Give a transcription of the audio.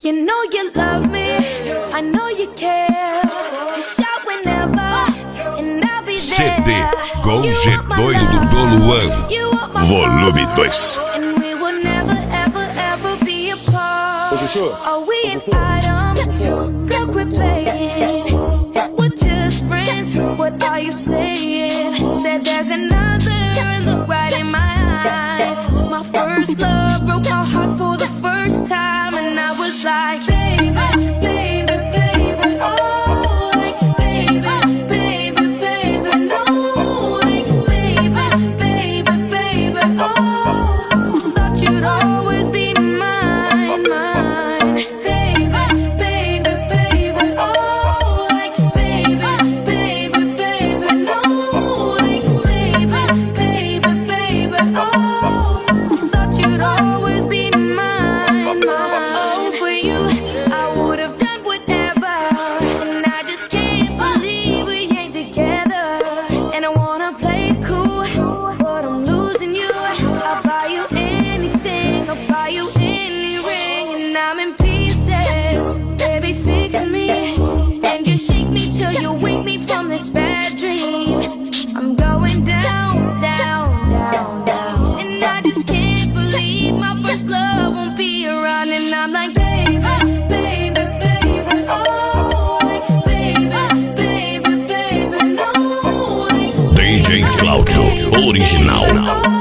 You know you love me, I know you care. Just shout whenever, and I'll be there. CD Gol G2 do Luan, volume 2. And we will never, ever, ever be apart. Are we an item? Girl, quit playing. We're just friends, what are you saying? Said there's another look right in my eyes. My first love broke my heart for the first time, and I was like, baby, baby, baby, oh, like, baby, baby, baby, no, like, baby, baby, baby, oh, thought you'd always be mine, mine, baby, baby, baby, oh, like, baby, baby, baby, no, like, baby, baby, baby, oh, thought you'd always be mine, mine. Oh, for you, I would have done whatever, and I just can't believe we ain't together. And I wanna play it cool, but I'm losing you. I'll buy you anything, I'll buy you any ring, and I'm in pieces. Baby, fix me, and just shake me till you wake me from this bad dream. I'm going down, down, down, down, and I just can't believe my first love won't be around. And I'm like, baby, baby, baby, oh, like, baby, baby, baby, no, like, DJ Cláudio Original.